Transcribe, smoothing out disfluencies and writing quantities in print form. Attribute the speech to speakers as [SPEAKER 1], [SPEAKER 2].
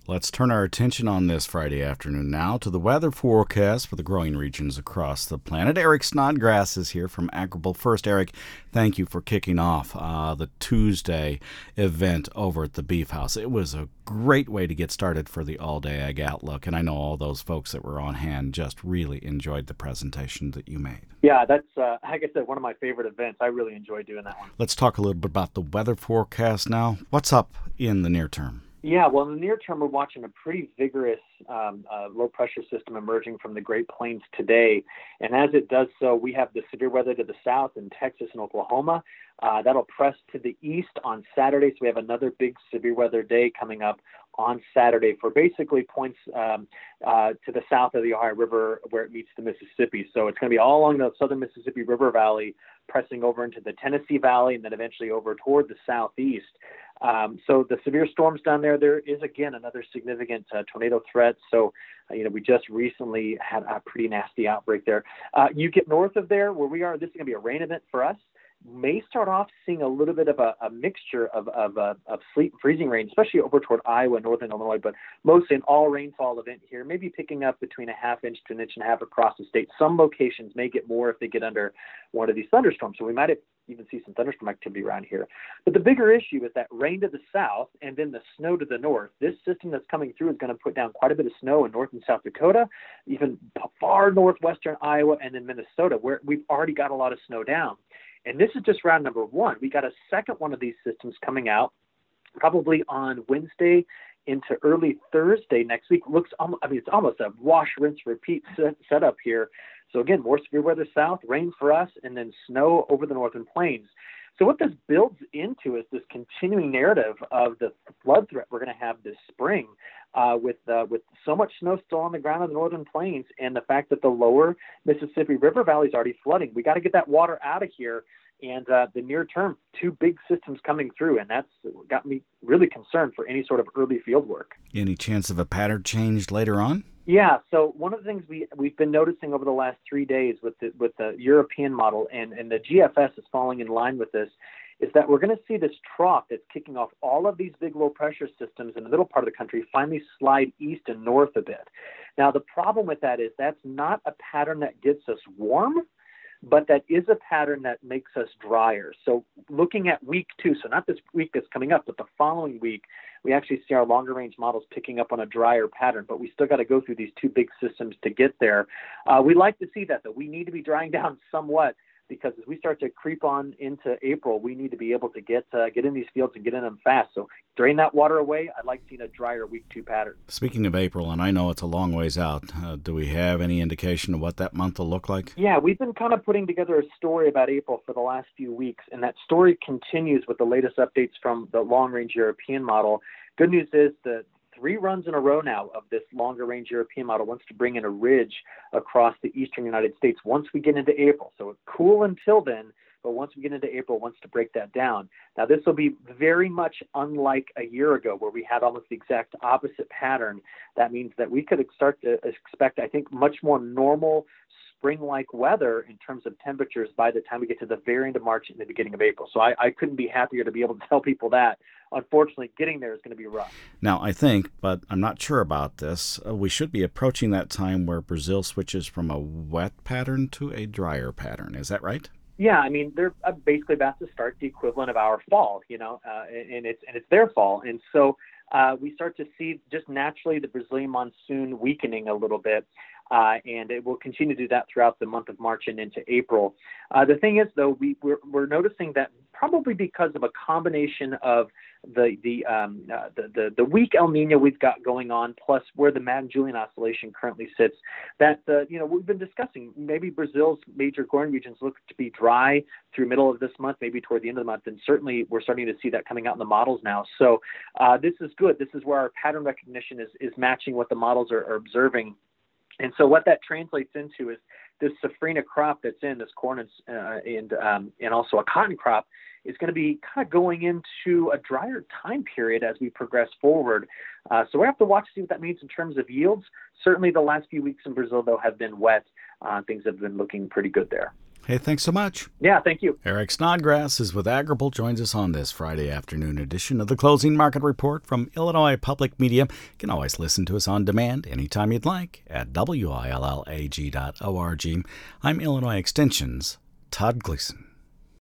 [SPEAKER 1] Let's turn our attention on this Friday afternoon now to the weather forecast for the growing regions across the planet. Eric Snodgrass is here from Agrible. First, Eric, thank you for kicking off the Tuesday event over at the Beef House. It was a great way to get started for the All-Day Ag Outlook, and I know all those folks that were on hand just really enjoyed the presentation that you made.
[SPEAKER 2] Yeah, that's, like I said, one of my favorite events. I really enjoyed doing that one.
[SPEAKER 1] Let's talk a little bit about the weather forecast now. What's up in the near term?
[SPEAKER 2] Yeah, well, in the near term, we're watching a pretty vigorous low-pressure system emerging from the Great Plains today. And as it does so, we have the severe weather to the south in Texas and Oklahoma. That'll press to the east on Saturday. So we have another big severe weather day coming up on Saturday for basically points to the south of the Ohio River where it meets the Mississippi. So it's going to be all along the southern Mississippi River Valley, pressing over into the Tennessee Valley, and then eventually over toward the southeast. So the severe storms down there is, again, another significant tornado threat. So, we just recently had a pretty nasty outbreak there. You get north of there where we are, this is going to be a rain event for us. May start off seeing a little bit of a mixture of sleet and freezing rain, especially over toward Iowa, northern Illinois, but mostly an all rainfall event here, maybe picking up between a half inch to an inch and a half across the state. Some locations may get more if they get under one of these thunderstorms. So we might even see some thunderstorm activity around here. But the bigger issue is that rain to the south and then the snow to the north. This system that's coming through is going to put down quite a bit of snow in North and South Dakota, even far northwestern Iowa, and then Minnesota, where we've already got a lot of snow down. And this is just round number one. We got a second one of these systems coming out probably on Wednesday into early Thursday next week. It's almost a wash, rinse, repeat setup here. So again, more severe weather south, rain for us, and then snow over the northern plains. So what this builds into is this continuing narrative of the flood threat we're going to have this spring with so much snow still on the ground in the northern plains, and the fact that the lower Mississippi River Valley is already flooding. We got to get that water out of here. And the near term, two big systems coming through, and that's got me really concerned for any sort of early field work.
[SPEAKER 1] Any chance of a pattern change later on?
[SPEAKER 2] Yeah, so one of the things we've been noticing over the last 3 days with the European model, and the GFS is falling in line with this, is that we're going to see this trough that's kicking off all of these big low-pressure systems in the middle part of the country finally slide east and north a bit. Now, the problem with that is that's not a pattern that gets us warm, but that is a pattern that makes us drier. So looking at week 2, so not this week that's coming up, but the following week, we actually see our longer range models picking up on a drier pattern, but we still got to go through these two big systems to get there. We like to see that, though. We need to be drying down somewhat, because as we start to creep on into April, we need to be able to get in these fields and get in them fast. So drain that water away. I'd like seeing a drier week 2 pattern.
[SPEAKER 1] Speaking of April, and I know it's a long ways out, do we have any indication of what that month will look like?
[SPEAKER 2] Yeah, we've been kind of putting together a story about April for the last few weeks, and that story continues with the latest updates from the long-range European model. Good news is that 3 runs in a row now of this longer-range European model wants to bring in a ridge across the eastern United States once we get into April. So it's cool until then, but once we get into April, wants to break that down. Now, this will be very much unlike a year ago where we had almost the exact opposite pattern. That means that we could start to expect, I think, much more normal spring-like weather in terms of temperatures by the time we get to the very end of March and the beginning of April. So I couldn't be happier to be able to tell people that. Unfortunately, getting there is going to be rough.
[SPEAKER 1] Now, I think, but I'm not sure about this, we should be approaching that time where Brazil switches from a wet pattern to a drier pattern. Is that right?
[SPEAKER 2] Yeah, I mean, they're basically about to start the equivalent of our fall, and it's their fall. And so we start to see just naturally the Brazilian monsoon weakening a little bit. And it will continue to do that throughout the month of March and into April. The thing is, though, we're noticing that probably because of a combination of the weak El Nino we've got going on, plus where the Madden-Julian oscillation currently sits, that we've been discussing. Maybe Brazil's major growing regions look to be dry through middle of this month, maybe toward the end of the month, and certainly we're starting to see that coming out in the models now. So this is good. This is where our pattern recognition is matching what the models are observing. And so what that translates into is this safrinha crop that's in this corn and also a cotton crop is going to be kind of going into a drier time period as we progress forward. So we have to watch to see what that means in terms of yields. Certainly the last few weeks in Brazil, though, have been wet. Things have been looking pretty good there.
[SPEAKER 1] Hey, thanks so much.
[SPEAKER 2] Yeah, thank you.
[SPEAKER 1] Eric Snodgrass is with Agribel, joins us on this Friday afternoon edition of the Closing Market Report from Illinois Public Media. You can always listen to us on demand anytime you'd like at willag.org. I'm Illinois Extension's Todd Gleason.